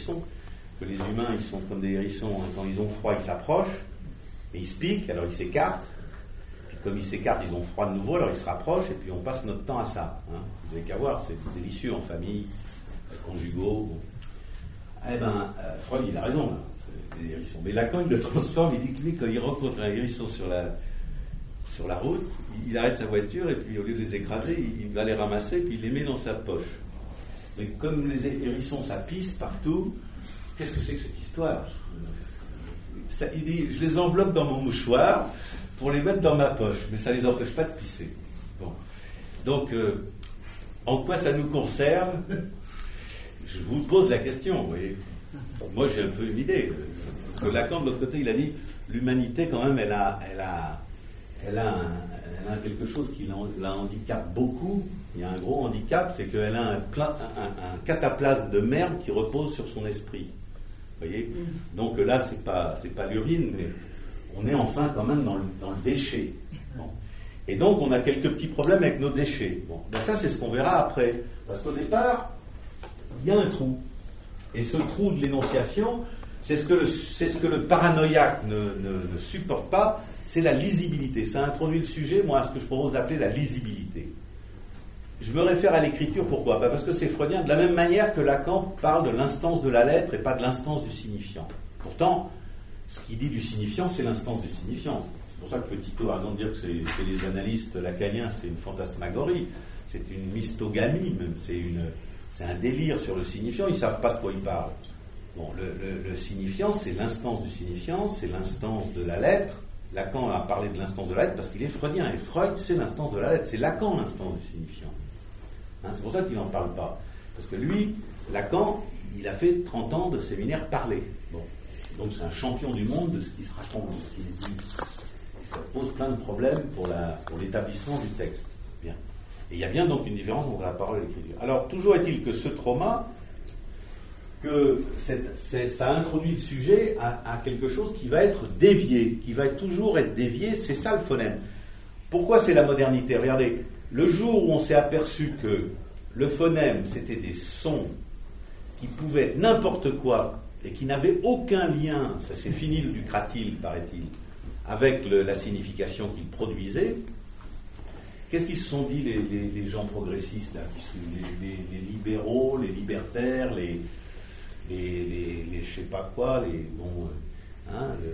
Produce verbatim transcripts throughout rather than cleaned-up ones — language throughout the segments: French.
hérissons, que les humains, ils sont comme des hérissons, hein, quand ils ont froid, ils s'approchent, et ils se piquent, alors ils s'écartent, puis comme ils s'écartent, ils ont froid de nouveau, alors ils se rapprochent, et puis on passe notre temps à ça. Hein. Vous avez qu'à voir, c'est délicieux en famille, conjugaux. Bon. Eh ben, euh, Freud, il a raison, là. Des hérissons. Mais Lacan, il le transforme, il dit que lui, quand il rencontre un hérisson sur la, sur la route, il, il arrête sa voiture, et puis au lieu de les écraser, il, il va les ramasser, puis il les met dans sa poche. Mais comme les hérissons, ça pisse partout, qu'est-ce que c'est que cette histoire? Ça, il dit, je les enveloppe dans mon mouchoir pour les mettre dans ma poche, mais ça ne les empêche pas de pisser. Bon. Donc, euh, en quoi ça nous concerne? Je vous pose la question, vous voyez. Moi, j'ai un peu une idée. Parce que Lacan, de l'autre côté, il a dit, l'humanité, quand même, elle a, elle a, elle a, un, elle a quelque chose qui la, la handicape beaucoup. Il y a un gros handicap, c'est qu'elle a un, pla, un, un cataplasme de merde qui repose sur son esprit. Vous voyez? Donc là, c'est pas, c'est pas l'urine, mais on est enfin quand même dans le, dans le déchet. Bon. Et donc, on a quelques petits problèmes avec nos déchets. Bon. Ben ça, c'est ce qu'on verra après. Parce qu'au départ, il y a un trou. Et ce trou de l'énonciation, c'est ce que le, c'est ce que le paranoïaque ne, ne, ne supporte pas, c'est la lisibilité. Ça introduit le sujet, moi, à ce que je propose d'appeler la lisibilité. Je me réfère à l'écriture, pourquoi? Parce que c'est freudien, de la même manière que Lacan parle de l'instance de la lettre et pas de l'instance du signifiant. Pourtant, ce qu'il dit du signifiant, c'est l'instance du signifiant. C'est pour ça que Petitot a raison de dire que c'est, chez les analystes lacaniens, c'est une fantasmagorie, c'est une mystogamie même, c'est, une, c'est un délire sur le signifiant, ils ne savent pas de quoi ils parlent. Bon, le, le, le signifiant, c'est l'instance du signifiant, c'est l'instance de la lettre. Lacan a parlé de l'instance de la lettre parce qu'il est freudien, et Freud, c'est l'instance de la lettre, c'est Lacan l'instance du signifiant. Hein, c'est pour ça qu'il n'en parle pas. Parce que lui, Lacan, il a fait trente ans de séminaire parlé. Bon. Donc c'est un champion du monde de ce qui se raconte, de ce qui est dit. Et ça pose plein de problèmes pour, la, pour l'établissement du texte. Bien. Et il y a bien donc une différence entre la parole et l'écriture. Alors, toujours est-il que ce trauma, que c'est, c'est, ça introduit le sujet à, à quelque chose qui va être dévié, qui va être, toujours être dévié, c'est ça le phonème. Pourquoi c'est la modernité? Regardez, le jour où on s'est aperçu que le phonème, c'était des sons qui pouvaient être n'importe quoi et qui n'avaient aucun lien, ça c'est fini le ducratile, paraît-il, avec le, la signification qu'ils produisaient, qu'est-ce qu'ils se sont dit les, les, les gens progressistes, là, qui sont les, les, les libéraux, les libertaires, les, les, les, les je sais pas quoi, les bon, hein, le,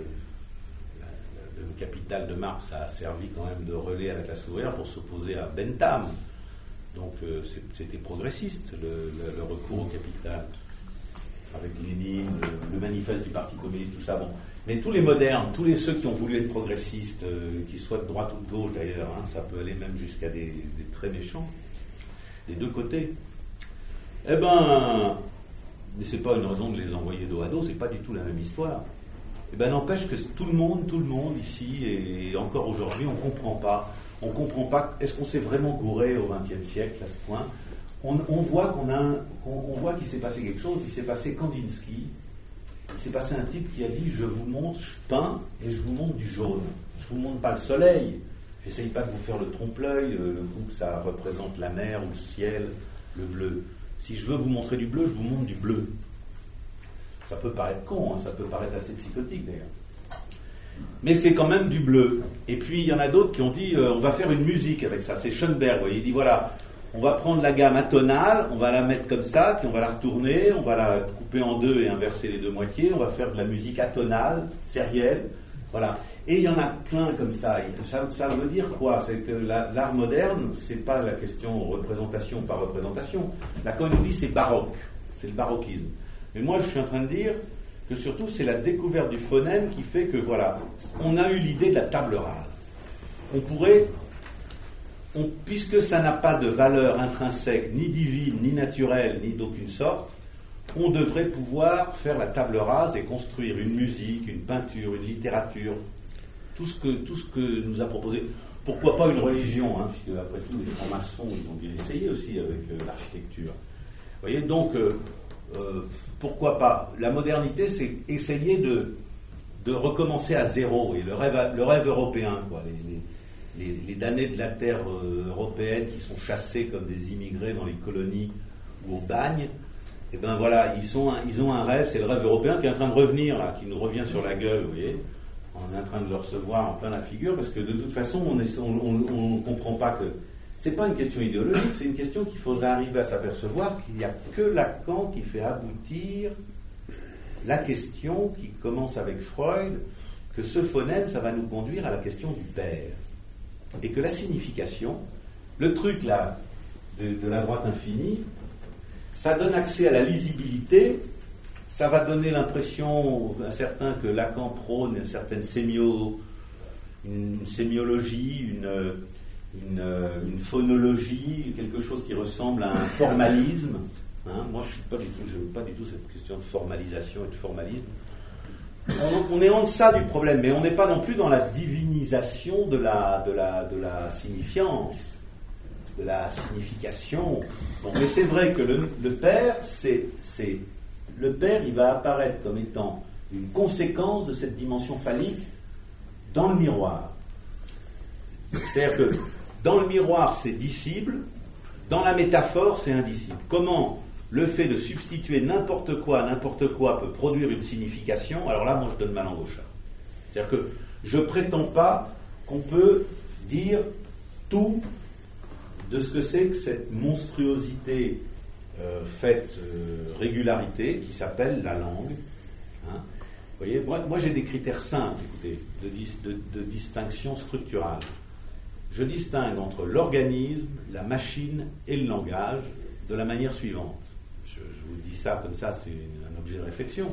Le Capital de Marx a servi quand même de relais à la classe ouvrière pour s'opposer à Bentham. Donc euh, c'était progressiste, le, le, le recours au capital, avec Lénine, le, le manifeste du Parti communiste, tout ça. Bon. Mais tous les modernes, tous les ceux qui ont voulu être progressistes, euh, qu'ils soient de droite ou de gauche d'ailleurs, hein, ça peut aller même jusqu'à des, des très méchants, des deux côtés, eh ben, mais c'est pas une raison de les envoyer dos à dos, c'est pas du tout la même histoire. Eh ben, n'empêche que tout le monde, tout le monde ici, et encore aujourd'hui, on ne comprend pas. On ne comprend pas. Est-ce qu'on s'est vraiment gouré au vingtième siècle à ce point? on, on voit qu'on a un, on, on voit qu'il s'est passé quelque chose. Il s'est passé Kandinsky. Il s'est passé un type qui a dit: je vous montre, je peins et je vous montre du jaune. Je vous montre pas le soleil. J'essaye pas de vous faire le trompe-l'œil, le coup que ça représente la mer ou le ciel, le bleu. Si je veux vous montrer du bleu, je vous montre du bleu. Ça peut paraître con, hein, ça peut paraître assez psychotique d'ailleurs. Mais c'est quand même du bleu. Et puis il y en a d'autres qui ont dit euh, on va faire une musique avec ça. C'est Schoenberg, vous voyez. Il dit voilà, on va prendre la gamme atonale, on va la mettre comme ça, puis on va la retourner, on va la couper en deux et inverser les deux moitiés, on va faire de la musique atonale, sérielle, voilà. Et il y en a plein comme ça. Ça, ça veut dire quoi? C'est que la, l'art moderne, c'est pas la question représentation par représentation. Lacan nous dit c'est baroque, c'est le baroquisme. Mais moi, je suis en train de dire que surtout, c'est la découverte du phonème qui fait que, voilà, on a eu l'idée de la table rase. On pourrait, on, puisque ça n'a pas de valeur intrinsèque, ni divine, ni naturelle, ni d'aucune sorte, on devrait pouvoir faire la table rase et construire une musique, une peinture, une littérature, tout ce que, tout ce que nous a proposé. Pourquoi pas une religion, hein, puisque, après tout, les francs-maçons, ils ont dû l'essayer aussi avec euh, l'architecture. Vous voyez, donc... Euh, Euh, pourquoi pas? La modernité, c'est essayer de, de recommencer à zéro. Et le rêve, le rêve européen, quoi. Les, les, les damnés de la terre euh, européenne qui sont chassés comme des immigrés dans les colonies ou au bagne, Et ben voilà, ils, sont, ils ont un rêve, c'est le rêve européen qui est en train de revenir, là, qui nous revient sur la gueule, vous voyez. On est en train de le recevoir en plein la figure, parce que de toute façon, on ne comprend pas que... C'est pas une question idéologique, c'est une question qu'il faudrait arriver à s'apercevoir qu'il n'y a que Lacan qui fait aboutir la question qui commence avec Freud, que ce phonème, ça va nous conduire à la question du père. Et que la signification, le truc là, de, de la droite infinie, ça donne accès à la lisibilité, ça va donner l'impression à certains que Lacan prône une certaine sémio, une, une sémiologie, une, une, une phonologie, quelque chose qui ressemble à un formalisme. Hein, moi, je ne suis pas du tout, je veux pas du tout cette question de formalisation et de formalisme. On, on est en deçà du problème, mais on n'est pas non plus dans la divinisation de la, de la, de la signifiance, de la signification. Bon, mais c'est vrai que le, le père, c'est, c'est le père, il va apparaître comme étant une conséquence de cette dimension phallique dans le miroir. C'est-à-dire que dans le miroir, c'est dissible, dans la métaphore, c'est indicible. Comment le fait de substituer n'importe quoi à n'importe quoi peut produire une signification, alors là, moi, je donne ma langue au chat. C'est-à-dire que je ne prétends pas qu'on peut dire tout de ce que c'est que cette monstruosité euh, faite euh, régularité qui s'appelle la langue. Hein. Vous voyez, moi, moi j'ai des critères simples, écoutez, de, dis, de, de distinction structurale. Je distingue entre l'organisme, la machine et le langage de la manière suivante. Je, je vous dis ça comme ça, c'est un objet de réflexion.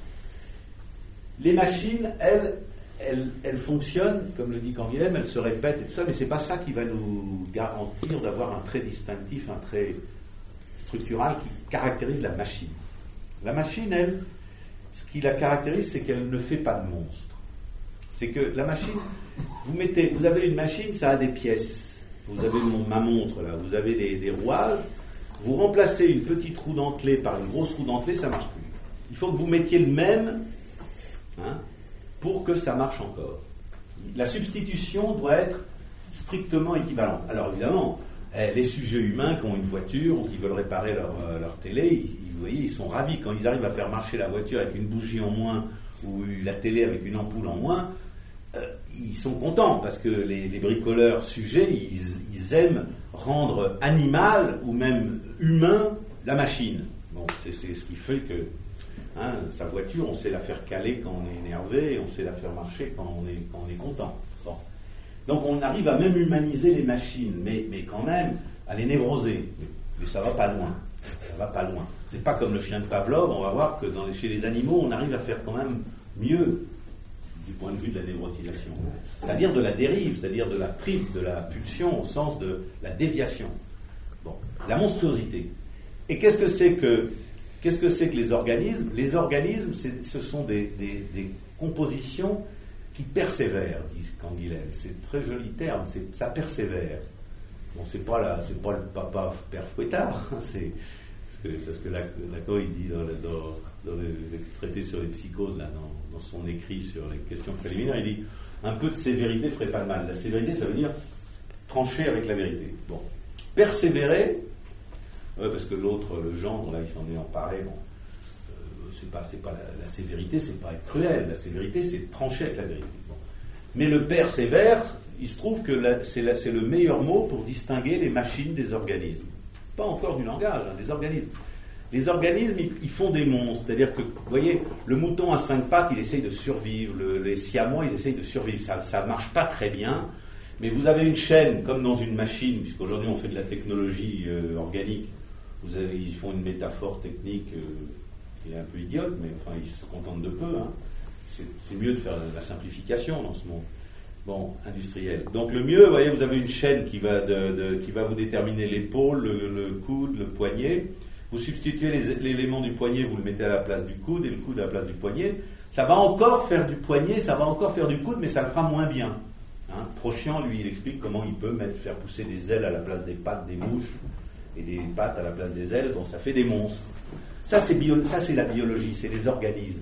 Les machines, elles, elles, elles fonctionnent, comme le dit Canguilhem, elles se répètent et tout ça, mais c'est pas ça qui va nous garantir d'avoir un trait distinctif, un trait structural qui caractérise la machine. La machine, elle, ce qui la caractérise, c'est qu'elle ne fait pas de monstre. C'est que la machine, vous mettez, vous avez une machine, ça a des pièces. Vous avez mon, ma montre là, vous avez des, des rouages. Vous remplacez une petite roue dentelée par une grosse roue dentelée, ça ne marche plus. Il faut que vous mettiez le même, hein, pour que ça marche encore. La substitution doit être strictement équivalente. Alors évidemment, les sujets humains qui ont une voiture ou qui veulent réparer leur, leur télé, ils, vous voyez, ils sont ravis quand ils arrivent à faire marcher la voiture avec une bougie en moins ou la télé avec une ampoule en moins. Euh, ils sont contents parce que les, les bricoleurs sujets, ils, ils aiment rendre animal ou même humain la machine. Bon, c'est, c'est ce qui fait que hein, sa voiture, on sait la faire caler quand on est énervé et on sait la faire marcher quand on est, quand on est content. Bon. Donc on arrive à même humaniser les machines, mais, mais quand même à les névroser. Mais, mais ça va pas loin. Ça va pas loin. C'est pas comme le chien de Pavlov, on va voir que dans les, chez les animaux, on arrive à faire quand même mieux du point de vue de la névrotisation. C'est-à-dire de la dérive, c'est-à-dire de la tripe, de la pulsion au sens de la déviation. Bon, la monstruosité. Et qu'est-ce que c'est que, qu'est-ce que, c'est que les organismes ? Les organismes, c'est, ce sont des, des, des compositions qui persévèrent, dit Canguilhem. C'est un très joli terme, c'est, ça persévère. Bon, c'est pas, la, c'est pas le papa père Fouettard, c'est, parce que, parce que Lacan, il dit dans, le, dans, dans le, le traité sur les psychoses, là, dans, dans son écrit sur les questions préliminaires, il dit un peu de sévérité ferait pas de mal. La sévérité, ça veut dire trancher avec la vérité. Bon, persévérer, euh, parce que l'autre, le gendre, là, il s'en est emparé, bon, euh, c'est pas, c'est pas la, la sévérité, c'est pas être cruel, la sévérité, c'est trancher avec la vérité. Bon. Mais le persévère, il se trouve que la, c'est, la, c'est le meilleur mot pour distinguer les machines des organismes. Pas encore du langage, hein, des organismes. Les organismes, ils, ils font des monstres. C'est-à-dire que, vous voyez, le mouton à cinq pattes, il essaye de survivre. Le, les siamois, ils essayent de survivre. Ça ne marche pas très bien. Mais vous avez une chaîne, comme dans une machine, puisqu'aujourd'hui on fait de la technologie euh, organique. Vous avez, ils font une métaphore technique euh, qui est un peu idiote, mais enfin, ils se contentent de peu. Hein. C'est, c'est mieux de faire de la simplification dans ce monde. Bon, industriel. Donc le mieux, vous voyez, vous avez une chaîne qui va, de, de, qui va vous déterminer l'épaule, le, le coude, le poignet. Vous substituez les, l'élément du poignet, vous le mettez à la place du coude et le coude à la place du poignet. Ça va encore faire du poignet, ça va encore faire du coude, mais ça le fera moins bien. Hein, Prochian, lui, il explique comment il peut mettre, faire pousser des ailes à la place des pattes des mouches et des pattes à la place des ailes, donc ça fait des monstres. Ça, c'est, bio, ça, c'est la biologie, c'est les organismes.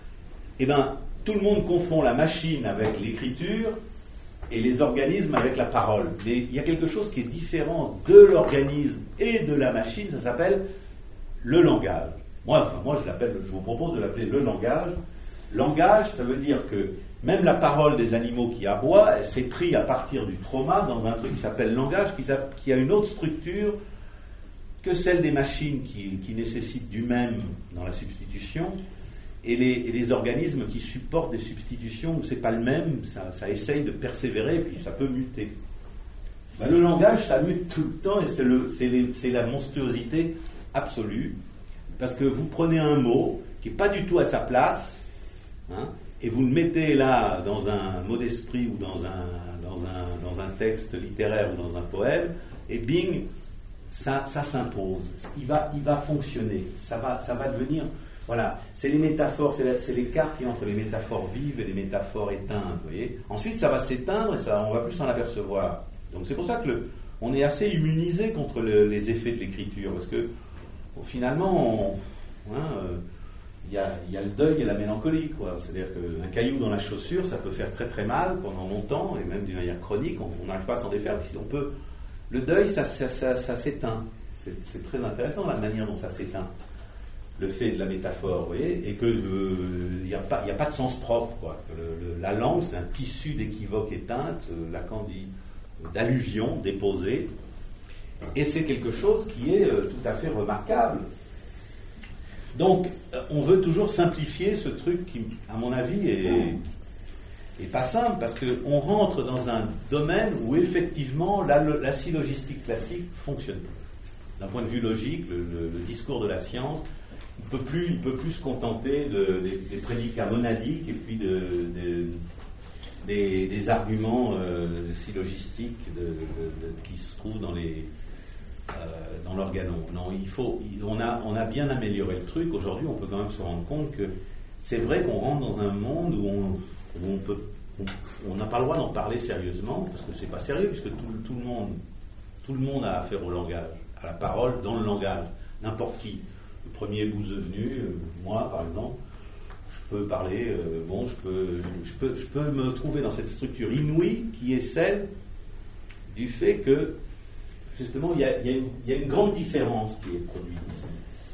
Eh bien, tout le monde confond la machine avec l'écriture et les organismes avec la parole. Mais il y a quelque chose qui est différent de l'organisme et de la machine, ça s'appelle le langage. Moi, enfin, moi je, l'appelle, je vous propose de l'appeler le langage. Langage, ça veut dire que même la parole des animaux qui aboient, elle s'est prise à partir du trauma dans un truc qui s'appelle langage, qui, qui a une autre structure que celle des machines qui, qui nécessitent du même dans la substitution, et les, et les organismes qui supportent des substitutions où c'est pas le même, ça, ça essaye de persévérer, et puis ça peut muter. Ben, le langage, ça mute tout le temps, et c'est, le, c'est, les, c'est la monstruosité absolue, parce que vous prenez un mot qui n'est pas du tout à sa place, hein, et vous le mettez là dans un mot d'esprit ou dans un, dans un, dans un texte littéraire ou dans un poème, et bing, ça, ça s'impose. Il va, il va fonctionner. Ça va, ça va devenir... Voilà, c'est les métaphores, c'est, la, c'est l'écart qui est entre les métaphores vives et les métaphores éteintes, vous voyez. Ensuite, ça va s'éteindre et ça, on va plus s'en apercevoir. Donc c'est pour ça que le, on est assez immunisé contre le, les effets de l'écriture, parce que bon, finalement, il hein, euh, y, a, y a le deuil et la mélancolie, quoi. C'est-à-dire qu'un caillou dans la chaussure, ça peut faire très très mal pendant longtemps, et même d'une manière chronique, on n'arrive pas à s'en défaire. Puis on peut, le deuil, ça, ça, ça, ça s'éteint. C'est, c'est très intéressant la manière dont ça s'éteint. Le fait de la métaphore, vous voyez, et qu'il n'y a, a pas de sens propre, quoi. Le, le, la langue, c'est un tissu d'équivoques éteintes, euh, Lacan dit d'allusions déposées, et c'est quelque chose qui est euh, tout à fait remarquable. Donc, euh, on veut toujours simplifier ce truc qui, à mon avis, est, est pas simple, parce qu'on rentre dans un domaine où, effectivement, la, la syllogistique classique fonctionne. D'un point de vue logique, le, le, le discours de la science, il ne peut plus, il peut plus se contenter de, des, des prédicats monadiques et puis de, de, des, des arguments euh, syllogistiques de, de, de, qui se trouvent dans, les, euh, dans l'organon. Non, il faut, on, a, on a bien amélioré le truc. Aujourd'hui, on peut quand même se rendre compte que c'est vrai qu'on rentre dans un monde où on, où on peut, on n'a pas le droit d'en parler sérieusement, parce que c'est pas sérieux, puisque tout, tout, le monde, tout le monde a affaire au langage, à la parole dans le langage, n'importe qui. Le premier bouseux venu, euh, moi par exemple, je peux parler, euh, bon, je peux, je, peux, je peux me trouver dans cette structure inouïe qui est celle du fait que, justement, il y a, il y a, une, il y a une grande différence qui est produite ici.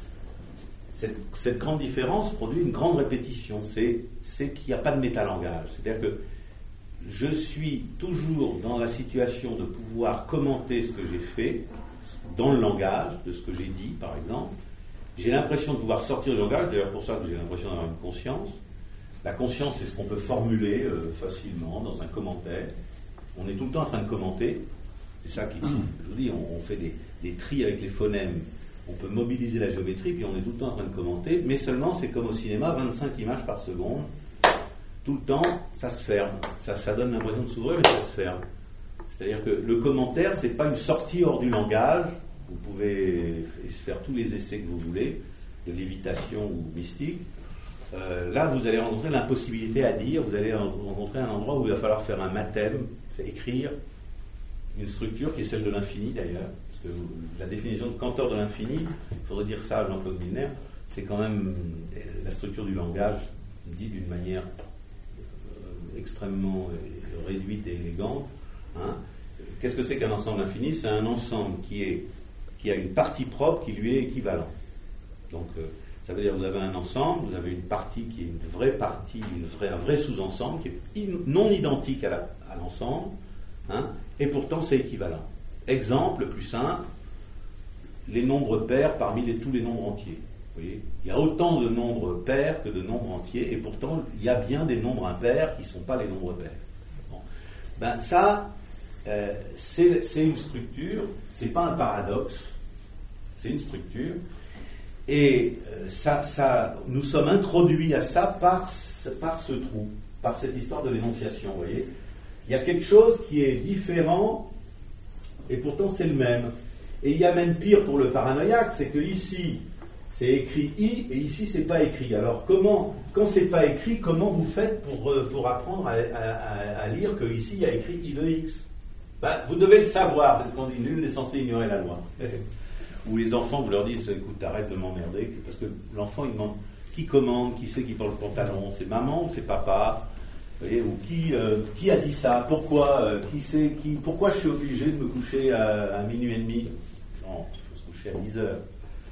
Cette, cette grande différence produit une grande répétition, c'est, c'est qu'il n'y a pas de métalangage. C'est-à-dire que je suis toujours dans la situation de pouvoir commenter ce que j'ai fait dans le langage, de ce que j'ai dit, par exemple. J'ai l'impression de pouvoir sortir du langage, d'ailleurs pour ça que j'ai l'impression d'avoir une conscience. La conscience, c'est ce qu'on peut formuler euh, facilement dans un commentaire. On est tout le temps en train de commenter. C'est ça qui, je vous dis, on, on fait des, des tris avec les phonèmes. On peut mobiliser la géométrie, puis on est tout le temps en train de commenter. Mais seulement, c'est comme au cinéma, vingt-cinq images par seconde. Tout le temps, ça se ferme. Ça, ça donne l'impression de s'ouvrir, mais ça se ferme. C'est-à-dire que le commentaire, c'est pas une sortie hors du langage. Vous pouvez faire tous les essais que vous voulez, de lévitation ou mystique. Euh, là, vous allez rencontrer l'impossibilité à dire, vous allez rencontrer un endroit où il va falloir faire un mathème, écrire une structure qui est celle de l'infini d'ailleurs, parce que la définition de Cantor de l'infini, il faudrait dire ça à Jean-Claude Milner, c'est quand même la structure du langage dit d'une manière euh, extrêmement réduite et élégante. Hein. Qu'est-ce que c'est qu'un ensemble infini ? C'est un ensemble qui est qui a une partie propre qui lui est équivalente. Donc, euh, ça veut dire que vous avez un ensemble, vous avez une partie qui est une vraie partie, une vraie, un vrai sous-ensemble qui est in, non identique à, la, à l'ensemble, hein, et pourtant c'est équivalent. Exemple le plus simple, les nombres pairs parmi les, tous les nombres entiers. Vous voyez, il y a autant de nombres pairs que de nombres entiers, et pourtant il y a bien des nombres impairs qui ne sont pas les nombres pairs. Bon. Ben ça, euh, c'est, c'est une structure, c'est pas un paradoxe. C'est une structure, et euh, ça, ça, nous sommes introduits à ça par, par ce trou, par cette histoire de l'énonciation, vous voyez. Il y a quelque chose qui est différent, et pourtant c'est le même. Et il y a même pire pour le paranoïaque, c'est que ici, c'est écrit I, et ici, c'est pas écrit. Alors, comment, quand c'est pas écrit, comment vous faites pour, pour apprendre à, à, à lire que ici, il y a écrit I de X ? Ben, vous devez le savoir, c'est ce qu'on dit, nul n'est censé ignorer la loi. Où les enfants, vous leur dites, écoute, arrête de m'emmerder, parce que l'enfant, il demande qui commande, qui c'est qui porte le pantalon, c'est maman ou c'est papa, vous voyez, ou qui, euh, qui a dit ça, pourquoi, euh, qui c'est, qui, pourquoi je suis obligé de me coucher à, à minuit et demi ? Non, il faut se coucher à dix heures.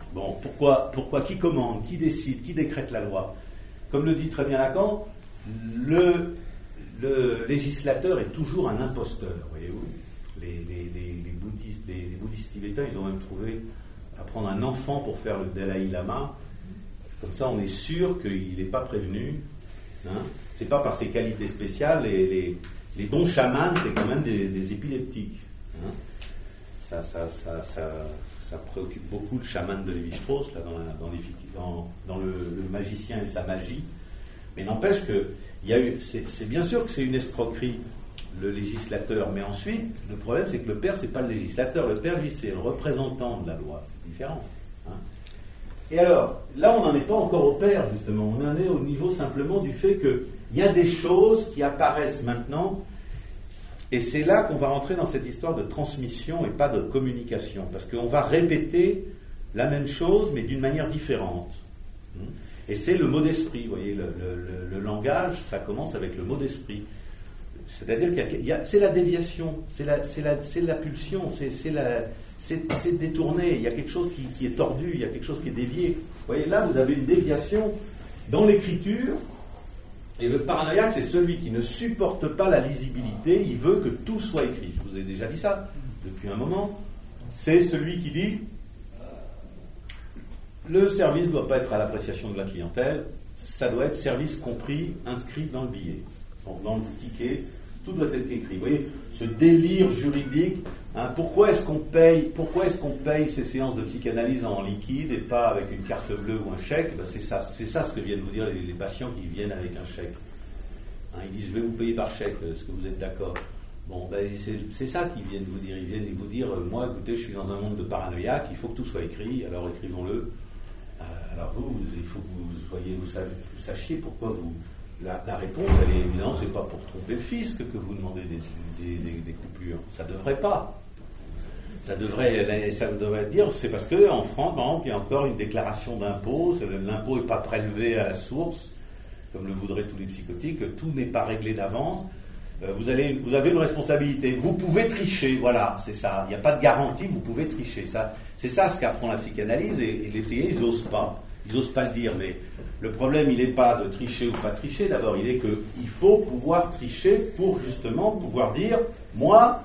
Bon, pourquoi, pourquoi, qui commande, qui décide, qui décrète la loi? Comme le dit très bien Lacan, le, le législateur est toujours un imposteur, voyez-vous. Les, les, les, les, bouddhistes, les, les bouddhistes tibétains, ils ont même trouvé à prendre un enfant pour faire le Dalai Lama. Comme ça, on est sûr qu'il n'est pas prévenu. Hein. C'est pas par ses qualités spéciales. Les, les, les bons chamans, c'est quand même des, des épileptiques. Hein. Ça, ça, ça, ça, ça préoccupe beaucoup le chaman de Lévi-Strauss, là, dans, la, dans, les, dans, dans le, le magicien et sa magie. Mais n'empêche que il y a eu, c'est, c'est bien sûr que c'est une escroquerie, le législateur, mais ensuite, le problème, c'est que le père, c'est pas le législateur. Le père, lui, c'est le représentant de la loi. C'est différent. Hein. Et alors, là, on n'en est pas encore au père, justement. On en est au niveau simplement du fait qu'il y a des choses qui apparaissent maintenant. Et c'est là qu'on va rentrer dans cette histoire de transmission et pas de communication. Parce qu'on va répéter la même chose, mais d'une manière différente. Et c'est le mot d'esprit. Vous voyez, le, le, le langage, ça commence avec le mot d'esprit. C'est-à-dire qu'il y a, c'est la déviation, c'est la, c'est la, c'est la pulsion, c'est, c'est, la, c'est, c'est détourné. Il y a quelque chose qui, qui est tordu, il y a quelque chose qui est dévié. Vous voyez, là, vous avez une déviation dans l'écriture. Et le paranoïaque, c'est celui qui ne supporte pas la lisibilité, il veut que tout soit écrit. Je vous ai déjà dit ça depuis un moment. C'est celui qui dit le service ne doit pas être à l'appréciation de la clientèle, ça doit être service compris, inscrit dans le billet, dans le ticket, tout doit être écrit. Vous voyez, ce délire juridique, hein, pourquoi est-ce qu'on paye, pourquoi est-ce qu'on paye ces séances de psychanalyse en liquide et pas avec une carte bleue ou un chèque? Ben c'est ça, c'est ça ce que viennent vous dire les, les patients qui viennent avec un chèque. Hein, ils disent je vais vous payer par chèque, est-ce que vous êtes d'accord? Bon, ben c'est, c'est ça qu'ils viennent vous dire. Ils viennent vous dire moi, écoutez, je suis dans un monde de paranoïaque, il faut que tout soit écrit, alors écrivons-le. Euh, alors vous, vous, il faut que vous soyez, vous, sachiez, vous sachiez pourquoi vous. La, la réponse, elle est évidente, c'est pas pour tromper le fisc que vous demandez des, des, des, des coupures. Ça devrait pas. Ça devrait, ça devrait dire, c'est parce qu'en France, par exemple, il y a encore une déclaration d'impôt, l'impôt n'est pas prélevé à la source, comme le voudraient tous les psychotiques, tout n'est pas réglé d'avance. Vous, allez, vous avez une responsabilité. Vous pouvez tricher, voilà, c'est ça. Il n'y a pas de garantie, vous pouvez tricher. Ça, c'est ça ce qu'apprend la psychanalyse, et, et les psychanalystes, ils n'osent pas. Ils n'osent pas le dire, mais le problème, il n'est pas de tricher ou pas tricher. D'abord, il est qu'il faut pouvoir tricher pour justement pouvoir dire, moi,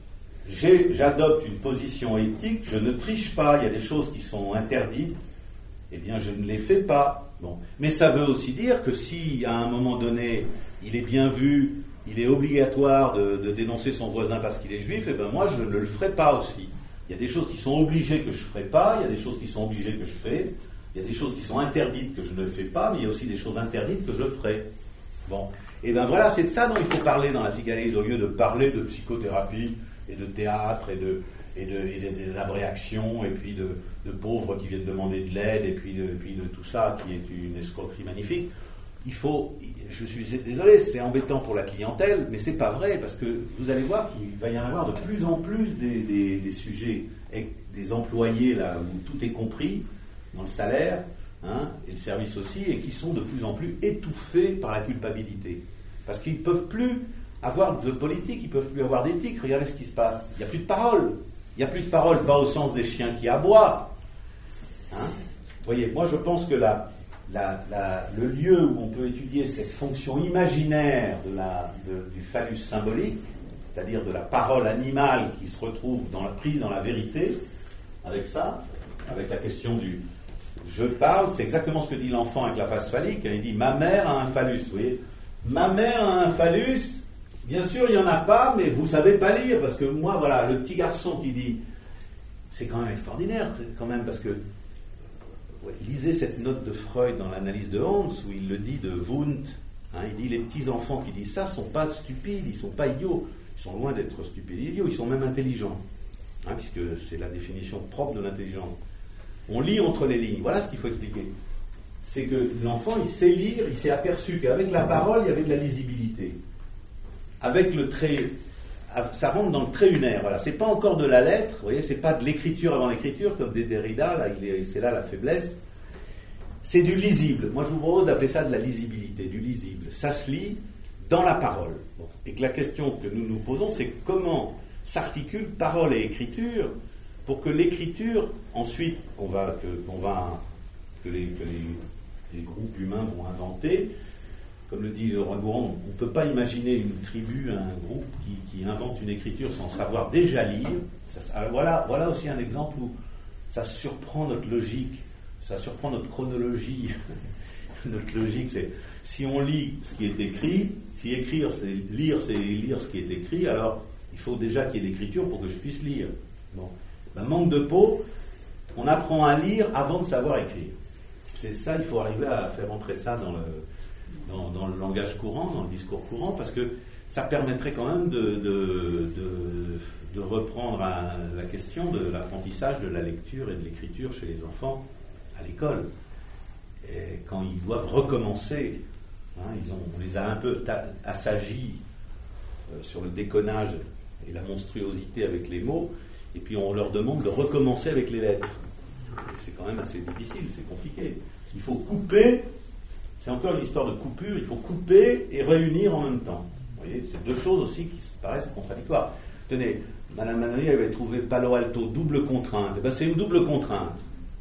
j'ai, j'adopte une position éthique, je ne triche pas, il y a des choses qui sont interdites, eh bien, je ne les fais pas. Bon. Mais ça veut aussi dire que si, à un moment donné, il est bien vu, il est obligatoire de, de dénoncer son voisin parce qu'il est juif, eh bien, moi, je ne le ferai pas aussi. Il y a des choses qui sont obligées que je ne ferai pas, il y a des choses qui sont obligées que je fais. Il y a des choses qui sont interdites que je ne fais pas, mais il y a aussi des choses interdites que je ferai. Bon. Et bien voilà, c'est de ça dont il faut parler dans la psychanalyse, au lieu de parler de psychothérapie et de théâtre et de, et de, et de, de l'abréaction, et puis de, de pauvres qui viennent demander de l'aide, et puis de, et puis de tout ça qui est une escroquerie magnifique. Il faut, je suis désolé, c'est embêtant pour la clientèle, mais c'est pas vrai, parce que vous allez voir qu'il va y en avoir de plus en plus des, des, des sujets, des employés là où tout est compris, dans le salaire, hein, et le service aussi, et qui sont de plus en plus étouffés par la culpabilité. Parce qu'ils ne peuvent plus avoir de politique, ils ne peuvent plus avoir d'éthique. Regardez ce qui se passe. Il n'y a plus de parole. Il n'y a plus de parole, pas au sens des chiens qui aboient. Hein. Vous voyez, moi je pense que la, la, la, le lieu où on peut étudier cette fonction imaginaire de la, de, du phallus symbolique, c'est-à-dire de la parole animale qui se retrouve dans la, prise dans la vérité, avec ça, avec la question du je parle, c'est exactement ce que dit l'enfant avec la face phallique. Il dit ma mère a un phallus, vous voyez. Ma mère a un phallus, bien sûr il n'y en a pas, mais vous savez pas lire, parce que moi, voilà, le petit garçon qui dit, c'est quand même extraordinaire, quand même, parce que ouais, lisez cette note de Freud dans l'analyse de Hans, où il le dit de Wundt, hein, il dit les petits enfants qui disent ça sont pas stupides, ils sont pas idiots, ils sont loin d'être stupides et idiots, ils sont même intelligents, hein, puisque c'est la définition propre de l'intelligence. On lit entre les lignes. Voilà ce qu'il faut expliquer. C'est que l'enfant, il sait lire, il s'est aperçu qu'avec la parole, il y avait de la lisibilité. Avec le trait, ça rentre dans le trait unaire. Voilà. C'est pas encore de la lettre, vous voyez, c'est pas de l'écriture avant l'écriture, comme des Derrida, là, il est, c'est là la faiblesse. C'est du lisible. Moi, je vous propose d'appeler ça de la lisibilité, du lisible. Ça se lit dans la parole. Bon. Et que la question que nous nous posons, c'est comment s'articulent parole et écriture pour que l'écriture, ensuite, qu'on va, que, qu'on va, que, les, que les, les groupes humains vont inventer, comme le dit Laurent Gourand, on ne peut pas imaginer une tribu, un groupe qui, qui invente une écriture sans savoir déjà lire. Ça, alors voilà, voilà aussi un exemple où ça surprend notre logique, ça surprend notre chronologie. Notre logique, c'est si on lit ce qui est écrit, si écrire, c'est lire, c'est lire ce qui est écrit, alors il faut déjà qu'il y ait l'écriture pour que je puisse lire. Bon. Ben, manque de peau, on apprend à lire avant de savoir écrire. C'est ça, il faut arriver à faire entrer ça dans le, dans, dans le langage courant, dans le discours courant, parce que ça permettrait quand même de, de, de, de reprendre à la question de l'apprentissage de la lecture et de l'écriture chez les enfants à l'école. Et quand ils doivent recommencer, hein, ils ont, on les a un peu ta- assagis euh, sur le déconnage et la monstruosité avec les mots, et puis on leur demande de recommencer avec les lettres. Et c'est quand même assez difficile, c'est compliqué. Il faut couper, c'est encore une histoire de coupure, il faut couper et réunir en même temps. Vous voyez, c'est deux choses aussi qui paraissent contradictoires. Tenez, Madame Manoni avait trouvé Palo Alto, double contrainte. Eh ben, c'est une double contrainte.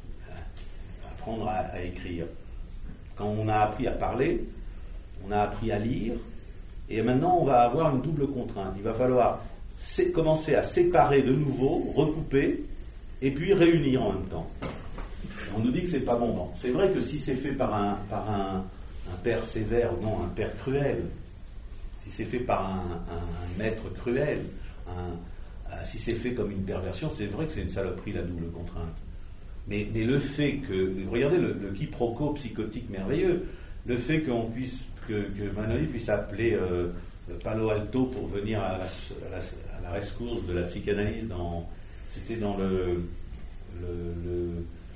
Apprendre à, à écrire. Quand on a appris à parler, on a appris à lire, et maintenant on va avoir une double contrainte. Il va falloir sé- commencer à séparer de nouveau, recouper, et puis réunir en même temps. Et on nous dit que c'est pas bon. Bon, c'est vrai que si c'est fait par un, par un, un père sévère, non, un père cruel, si c'est fait par un, un maître cruel, un, un, si c'est fait comme une perversion, c'est vrai que c'est une saloperie la double contrainte. Mais, mais le fait que, regardez le, le quiproquo psychotique merveilleux, le fait qu'on puisse, que, que Manoli puisse appeler euh, Palo Alto pour venir à la, à, la, à la rescousse de la psychanalyse, dans, c'était dans le, le, le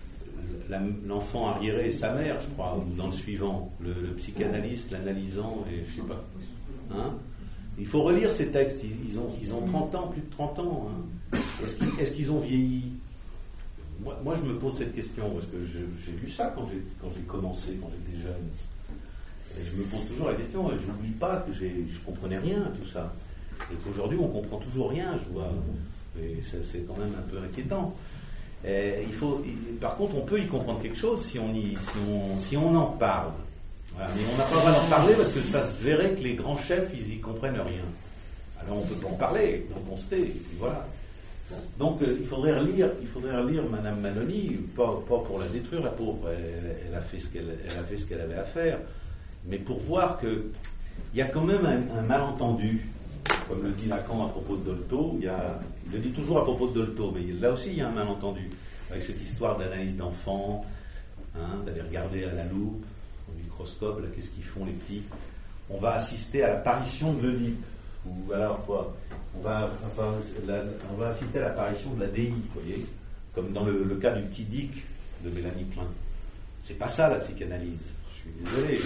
la, l'enfant arriéré et sa mère, je crois, ou dans le suivant, le, le psychanalyste l'analysant, et je sais pas. Hein? Il faut relire ces textes, ils, ils, ont, ils ont trente ans, plus de trente ans. Hein. Est-ce qu'ils, est-ce qu'ils ont vieilli? Moi, moi, je me pose cette question, parce que je, j'ai lu ça quand j'ai, quand j'ai commencé, quand j'étais jeune. Et je me pose toujours la question, et je n'oublie pas que j'ai, je ne comprenais rien à tout ça. Et qu'aujourd'hui, on ne comprend toujours rien, je vois. Et c'est, c'est quand même un peu inquiétant. Et il faut, il, par contre, on peut y comprendre quelque chose si on, y, si on, si on en parle. Voilà. Mais on n'a pas le droit d'en parler, parce que ça se verrait que les grands chefs, ils n'y comprennent rien. Alors on ne peut pas en parler, donc on se tait, et puis voilà. Donc euh, il faudrait relire, il faudrait relire Madame Manoni, pas, pas pour la détruire, la pauvre, elle, elle, a fait ce qu'elle, elle a fait ce qu'elle avait à faire, mais pour voir qu'il y a quand même un, un malentendu, comme le dit Lacan à propos de Dolto, il, y a, il le dit toujours à propos de Dolto, mais là aussi il y a un malentendu, avec cette histoire d'analyse d'enfants, hein, d'aller regarder à la loupe, au microscope, là, qu'est-ce qu'ils font les petits. On va assister à l'apparition de l'Oedipe. Ou alors quoi, on va, on, va, la, on va assister à l'apparition de la déie, vous voyez, comme dans le, le cas du petit Dick de Mélanie Klein. C'est pas ça la psychanalyse. Je suis désolé.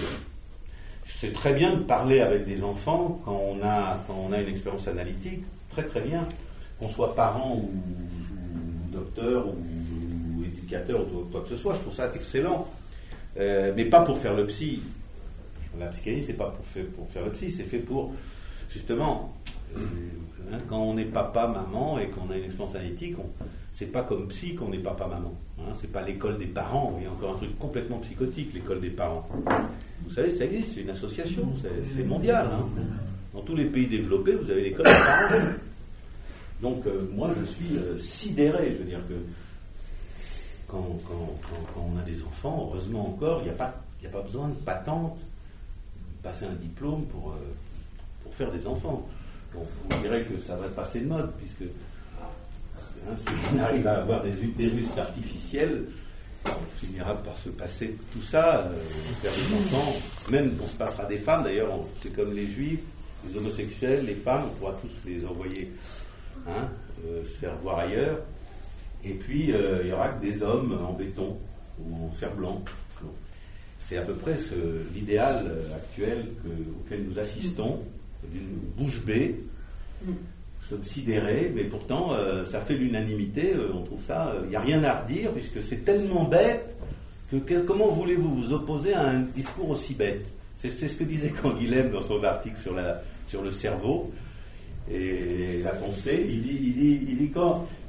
Je sais très bien de parler avec des enfants quand on a, quand on a une expérience analytique, très très bien, qu'on soit parent ou, ou docteur ou, ou éducateur ou quoi que ce soit. Je trouve ça excellent, euh, mais pas pour faire le psy. La psychanalyse, c'est pas pour faire, pour faire le psy, c'est fait pour justement, euh, hein, quand on est papa, maman et qu'on a une expérience analytique, on, c'est pas comme psy qu'on est papa, maman. Hein, c'est pas l'école des parents, il y a encore un truc complètement psychotique, l'école des parents. Vous savez, ça existe, c'est une association, c'est, c'est mondial. Hein. Dans tous les pays développés, vous avez l'école des parents. Donc, euh, moi, je suis euh, sidéré, je veux dire que quand, quand, quand, quand on a des enfants, heureusement encore, il n'y a pas, il n'y a pas besoin de patente, de passer un diplôme pour... Euh, pour faire des enfants. Bon, vous direz que ça va passer de mode, puisque hein, si on arrive à avoir des utérus artificiels, on finira par se passer tout ça, euh, faire des enfants, même on se passera des femmes, d'ailleurs, on, c'est comme les juifs, les homosexuels, les femmes, on pourra tous les envoyer hein, euh, se faire voir ailleurs, et puis euh, il n'y aura que des hommes en béton ou en fer blanc. Bon. C'est à peu près ce, l'idéal actuel que, auquel nous assistons, d'une bouche bée, nous sommes sidérés, mais pourtant euh, ça fait l'unanimité, euh, on trouve ça, il euh, n'y a rien à redire, puisque c'est tellement bête que, que comment voulez-vous vous opposer à un discours aussi bête? C'est, c'est ce que disait Canguilhem dans son article sur, la, sur le cerveau et la pensée. Il dit, il dit, il dit quand,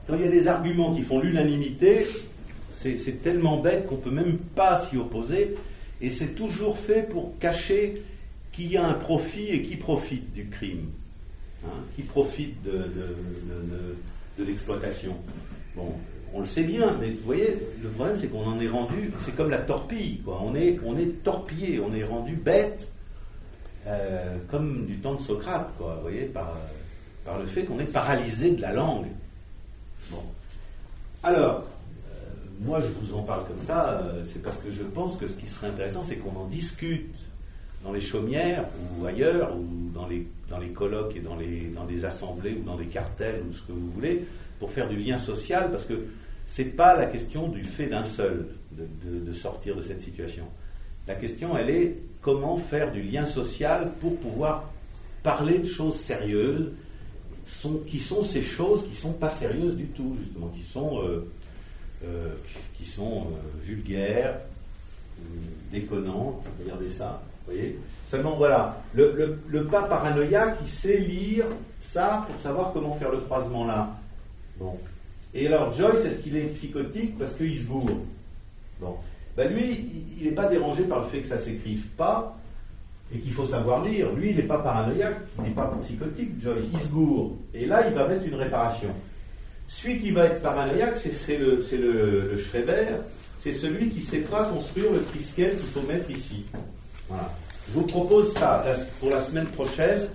quand il y a des arguments qui font l'unanimité, c'est, c'est tellement bête qu'on ne peut même pas s'y opposer, et c'est toujours fait pour cacher qu'il y a un profit et qui profite du crime, hein, qui profite de, de, de, de, de l'exploitation. Bon, on le sait bien, mais vous voyez, le problème c'est qu'on en est rendu, c'est comme la torpille, quoi. On est, on est torpillé, on est rendu bête, euh, comme du temps de Socrate, quoi, vous voyez, par, par le fait qu'on est paralysé de la langue. Bon. Alors, euh, moi je vous en parle comme ça, euh, c'est parce que je pense que ce qui serait intéressant, c'est qu'on en discute dans les chaumières ou ailleurs, ou dans les, dans les colloques et dans, les, dans des assemblées ou dans des cartels ou ce que vous voulez, pour faire du lien social, parce que c'est pas la question du fait d'un seul de, de, de sortir de cette situation. La question, elle est comment faire du lien social pour pouvoir parler de choses sérieuses, sont, qui sont ces choses qui ne sont pas sérieuses du tout, justement, qui sont, euh, euh, qui sont euh, vulgaires, euh, déconnantes, regardez ça, vous voyez. Seulement, voilà, le, le, le pas paranoïaque, il sait lire ça pour savoir comment faire le croisement là. Bon. Et alors, Joyce, est-ce qu'il est psychotique parce qu'il se bourre? Bon. Ben lui, il n'est pas dérangé par le fait que ça ne s'écrive pas et qu'il faut savoir lire. Lui, il n'est pas paranoïaque, il n'est pas psychotique, Joyce. Il se bourre. Et là, il va mettre une réparation. Celui qui va être paranoïaque, c'est, c'est, le, c'est le, le Schreiber, c'est celui qui ne sait pas construire le triskel qu'il faut mettre ici. Voilà. Je vous propose ça pour la semaine prochaine.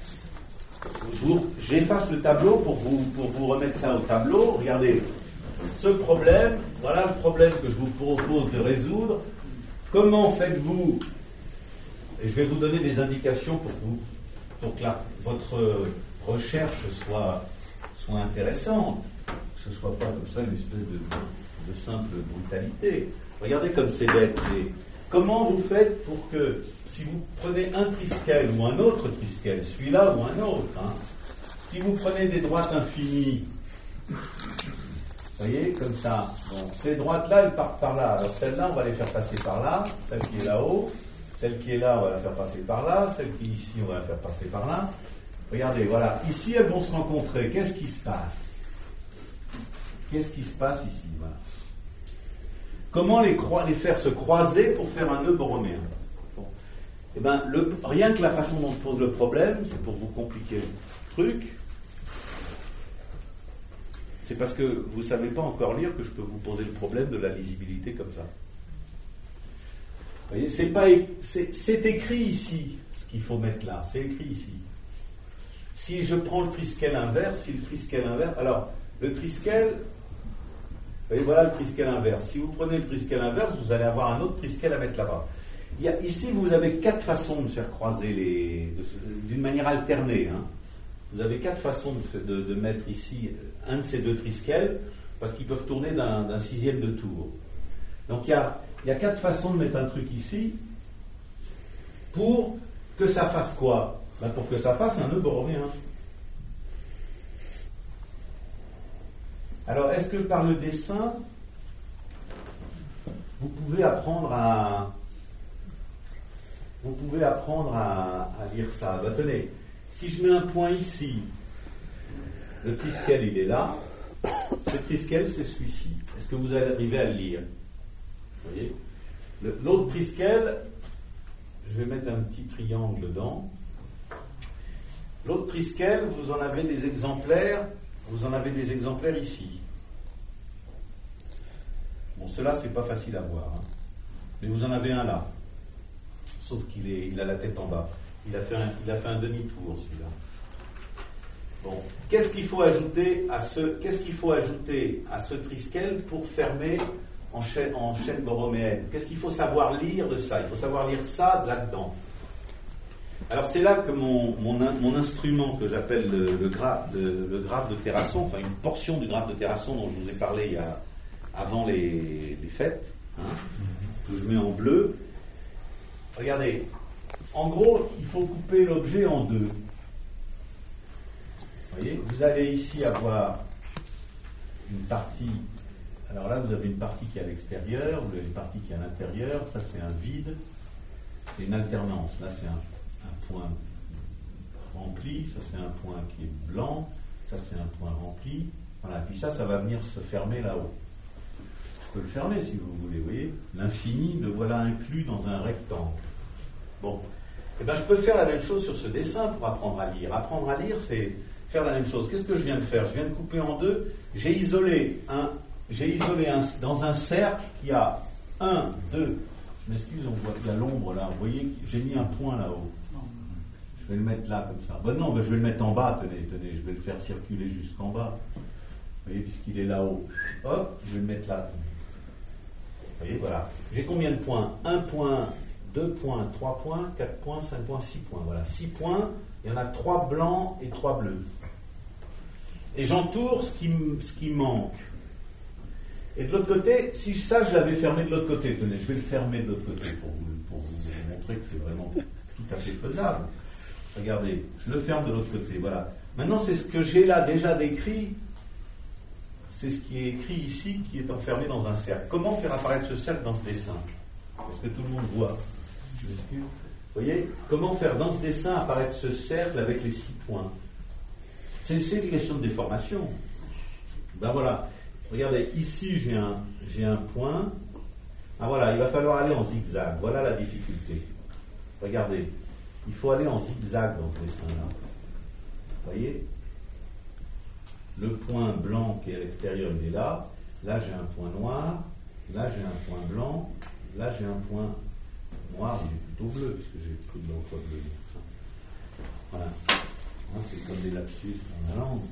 Je vous, j'efface le tableau pour vous, pour vous remettre ça au tableau. Regardez, ce problème, voilà le problème que je vous propose de résoudre. Comment faites-vous, et je vais vous donner des indications pour que, vous, pour que la, votre recherche soit, soit intéressante, que ce ne soit pas comme ça une espèce de, de simple brutalité. Regardez comme c'est bête. Et comment vous faites pour que, si vous prenez un triskel ou un autre triskel, celui-là ou un autre, hein, si vous prenez des droites infinies, vous voyez, comme ça, bon, ces droites-là, elles partent par là. Alors celle-là, on va les faire passer par là, celle qui est là-haut, celle qui est là, on va la faire passer par là, celle qui est ici, on va la faire passer par là. Regardez, voilà, ici, elles vont se rencontrer. Qu'est-ce qui se passe? Qu'est-ce qui se passe ici? Voilà. Comment les, cro- les faire se croiser pour faire un nœud borroméen? Eh bien, le, rien que la façon dont je pose le problème, c'est pour vous compliquer le truc. C'est parce que vous ne savez pas encore lire que je peux vous poser le problème de la lisibilité comme ça. Vous voyez, c'est, pas, c'est, c'est écrit ici, ce qu'il faut mettre là. C'est écrit ici. Si je prends le triskel inverse, si le triskel inverse... Alors, le triskel... Vous voyez, voilà le triskel inverse. Si vous prenez le triskel inverse, vous allez avoir un autre triskel à mettre là-bas. Il y a, ici, vous avez quatre façons de faire croiser les... De, d'une manière alternée. Hein. Vous avez quatre façons de, de, de mettre ici un de ces deux triskels, parce qu'ils peuvent tourner d'un, d'un sixième de tour. Donc il y, a, il y a quatre façons de mettre un truc ici, pour que ça fasse quoi? Ben pour que ça fasse un nœud borroméen. Alors, est-ce que par le dessin, vous pouvez apprendre à... Vous pouvez apprendre à, à lire ça. Ben, tenez, si je mets un point ici, le triskel il est là, ce triskel c'est celui-ci. Est-ce que vous allez arriver à le lire? Vous voyez, le, l'autre triskel, je vais mettre un petit triangle dedans. L'autre triskel, vous en avez des exemplaires, vous en avez des exemplaires ici. Bon, cela c'est pas facile à voir, hein. Mais vous en avez un là. Sauf qu'il est, il a la tête en bas. Il a fait un, il a fait un demi-tour, celui-là. Bon, qu'est-ce qu'il faut ajouter à ce, qu'est-ce qu'il faut ajouter à ce triskel pour fermer en chaîne, en chaîne borroméenne? Qu'est-ce qu'il faut savoir lire de ça? Il faut savoir lire ça là-dedans. Alors c'est là que mon, mon, mon instrument que j'appelle le, le, graphe, le, le graphe de Terrasson, enfin une portion du graphe de Terrasson dont je vous ai parlé il y a, avant les, les fêtes, hein, que je mets en bleu. Regardez, en gros, il faut couper l'objet en deux. Vous voyez, vous allez ici avoir une partie, alors là vous avez une partie qui est à l'extérieur, vous avez une partie qui est à l'intérieur, ça c'est un vide, c'est une alternance, là c'est un, un point rempli, ça c'est un point qui est blanc, ça c'est un point rempli, Voilà, puis ça, ça va venir se fermer là-haut. Je peux le fermer si vous voulez, vous voyez. L'infini, le voilà inclus dans un rectangle. Bon. Eh bien, je peux faire la même chose sur ce dessin pour apprendre à lire. Apprendre à lire, c'est faire la même chose. Qu'est-ce que je viens de faire? Je viens de couper en deux. J'ai isolé, un, j'ai isolé un, dans un cercle qui a un, deux. Je m'excuse, on voit qu'il y a l'ombre là. Vous voyez, j'ai mis un point là-haut. Je vais le mettre là comme ça. Ben non, ben je vais le mettre en bas, tenez, tenez. Je vais le faire circuler jusqu'en bas. Vous voyez, puisqu'il est là-haut. Hop, je vais le mettre là. Vous voyez, voilà. J'ai combien de points? Un point, deux points, trois points, quatre points, cinq points, six points. Voilà, six points. Il y en a trois blancs et trois bleus. Et j'entoure ce qui, ce qui manque. Et de l'autre côté, si ça, je l'avais fermé de l'autre côté. Tenez, je vais le fermer de l'autre côté pour vous, pour vous montrer que c'est vraiment tout à fait faisable. Regardez, je le ferme de l'autre côté. Voilà. Maintenant, c'est ce que j'ai là déjà décrit. C'est ce qui est écrit ici, qui est enfermé dans un cercle. Comment faire apparaître ce cercle dans ce dessin? Est-ce que tout le monde voit? Je m'excuse. Vous voyez? Comment faire dans ce dessin apparaître ce cercle avec les six points? C'est, c'est une question de déformation. Ben voilà. Regardez, ici j'ai un, j'ai un point. Ah voilà, il va falloir aller en zigzag. Voilà la difficulté. Regardez, il faut aller en zigzag dans ce dessin-là. Vous voyez? Le point blanc qui est à l'extérieur, il est là. Là, j'ai un point noir. Là, j'ai un point blanc. Là, j'ai un point noir. Il est plutôt bleu, puisque j'ai pris de l'encre bleue. Voilà. C'est comme des lapsus dans la langue.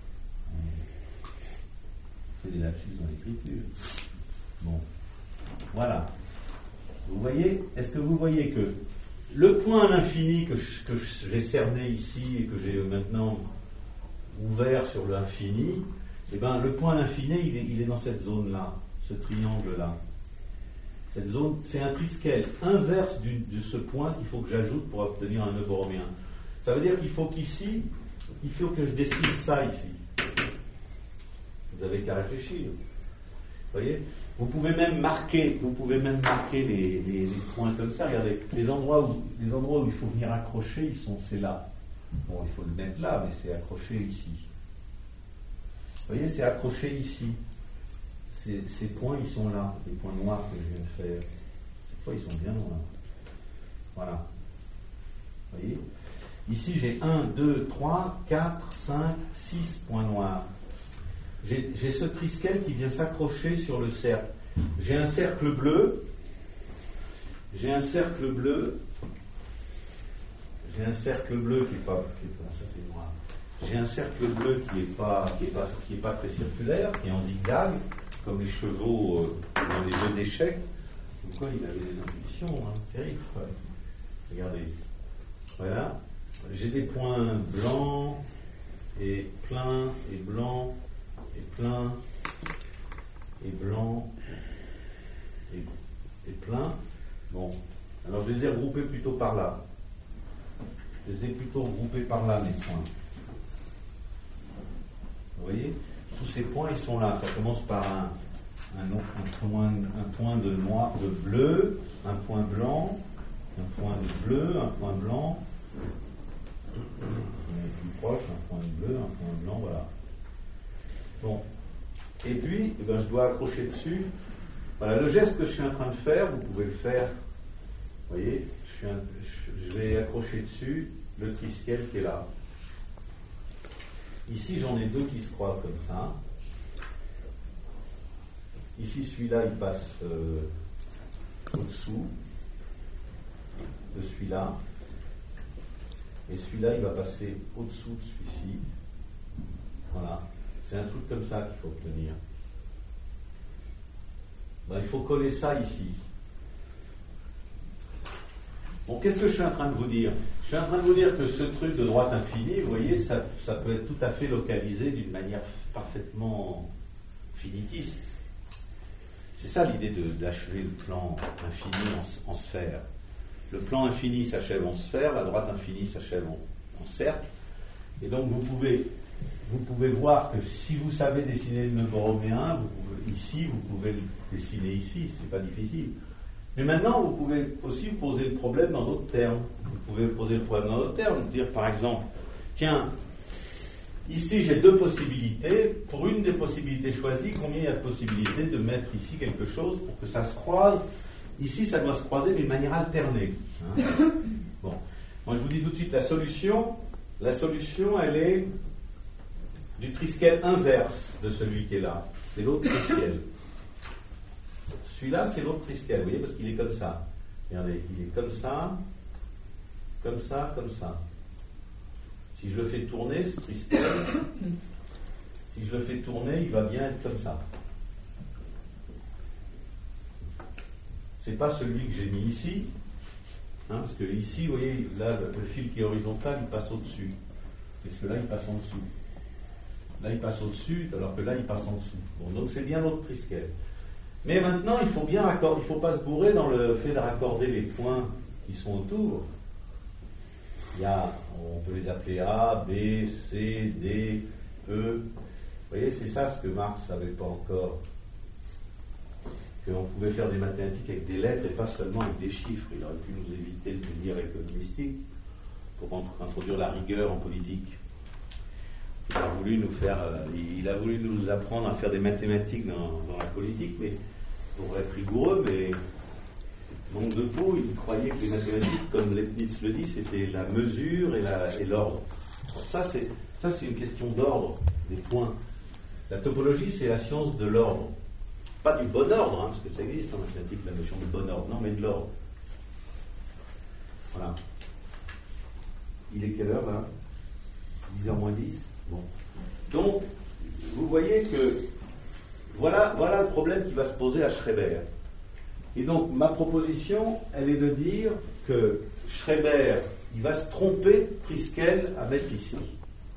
On fait des lapsus dans l'écriture. Bon. Voilà. Vous voyez? Est-ce que vous voyez que le point à l'infini que, je, que je, j'ai cerné ici et que j'ai maintenant ouvert sur l'infini, eh ben, le point à l'infini, il est, il est dans cette zone-là, ce triangle-là. Cette zone, c'est un triskel inverse du, de ce point qu'il faut que j'ajoute pour obtenir un nœud borroméen. Ça veut dire qu'il faut qu'ici, il faut que je dessine ça ici. Vous avez qu'à réfléchir. Vous voyez? Vous pouvez même marquer, vous pouvez même marquer les, les, les points comme ça. Regardez, les endroits où, les endroits où il faut venir accrocher, ils sont, c'est là. Bon, il faut le mettre là, mais c'est accroché ici. Vous voyez, c'est accroché ici. Ces, ces points, ils sont là, les points noirs que je viens de faire. Ces points, ils sont bien loin. Voilà. Vous voyez? Ici, j'ai un, deux, trois, quatre, cinq, six points noirs. J'ai, j'ai ce triskel qui vient s'accrocher sur le cercle. J'ai un cercle bleu. J'ai un cercle bleu. J'ai un cercle bleu qui n'est pas, qui est pas, ça c'est noir. J'ai un cercle bleu qui n'est pas, qui est pas, qui est pas très circulaire, qui est en zigzag, comme les chevaux euh, dans les jeux d'échecs. Pourquoi il avait des intuitions, hein, terrible. Ouais. Regardez. Voilà. J'ai des points blancs et pleins et blancs et pleins et blancs et, et pleins. Bon. Alors je les ai regroupés plutôt par là. Je les ai plutôt regroupés par là, mes points. Vous voyez? Tous ces points, ils sont là. Ça commence par un, un, un, point, un point de noir, de bleu, un point blanc, un point de bleu, un point blanc, plus proche, un point de bleu, un point blanc, voilà. Bon. Et puis, eh ben, je dois accrocher dessus. Voilà, le geste que je suis en train de faire, vous pouvez le faire. Vous voyez? Je, suis un, je, je vais accrocher dessus le triskel qui est là. Ici, j'en ai deux qui se croisent comme ça. Ici, celui-là, il passe euh, au-dessous de celui-là. Et celui-là, il va passer au-dessous de celui-ci. Voilà. C'est un truc comme ça qu'il faut obtenir. Ben, il faut coller ça ici. Bon, qu'est-ce que je suis en train de vous dire? Je suis en train de vous dire que ce truc de droite infinie, vous voyez, ça, ça peut être tout à fait localisé d'une manière parfaitement finitiste. C'est ça l'idée de, d'achever le plan infini en, en sphère. Le plan infini s'achève en sphère, la droite infinie s'achève en, en cercle. Et donc vous pouvez, vous pouvez voir que si vous savez dessiner le nœud borroméen, vous pouvez, ici, vous pouvez le dessiner ici, c'est pas difficile. Mais maintenant, vous pouvez aussi poser le problème dans d'autres termes. Vous pouvez poser le problème dans d'autres termes. Dire par exemple, tiens, Ici, j'ai deux possibilités. Pour une des possibilités choisies, combien il y a de possibilités de mettre ici quelque chose pour que ça se croise? Ici, ça doit se croiser d'une manière alternée. Hein. Bon. Moi, je vous dis tout de suite, la solution, la solution, elle est du triskel inverse de celui qui est là. C'est l'autre triskel. Celui-là, c'est l'autre triskel, vous voyez, parce qu'il est comme ça. Regardez, il est comme ça, comme ça, comme ça. Si je le fais tourner, ce triskel, si je le fais tourner, il va bien être comme ça. C'est pas celui que j'ai mis ici, hein, parce que ici, vous voyez, là, le, le fil qui est horizontal, il passe au-dessus. Parce que là, il passe en dessous. Là, il passe au-dessus, alors que là, il passe en dessous. Bon, donc c'est bien l'autre triskel. Mais maintenant, il faut bien raccorder, il ne faut pas se bourrer dans le fait de raccorder les points qui sont autour. Il y a, on peut les appeler A, B, C, D, E. Vous voyez, c'est ça ce que Marx ne savait pas encore. Qu'on pouvait faire des mathématiques avec des lettres et pas seulement avec des chiffres. Il aurait pu nous éviter le délire économistique pour introduire la rigueur en politique. Il a voulu nous faire, il a voulu nous apprendre à faire des mathématiques dans, dans la politique, mais pour être rigoureux, mais manque de peau, il croyait que les mathématiques, comme Leibniz le dit, c'était la mesure et, la, et l'ordre. Alors ça, c'est, ça, c'est une question d'ordre, des points. La topologie, c'est la science de l'ordre. Pas du bon ordre, hein, parce que ça existe en mathématiques, la notion de bon ordre, non, mais de l'ordre. Voilà. Il est quelle heure, là? dix heures moins dix. Bon. Donc, vous voyez que voilà, voilà le problème qui va se poser à Schreiber. Et donc, ma proposition, elle est de dire que Schreiber, il va se tromper Triskel à mettre ici.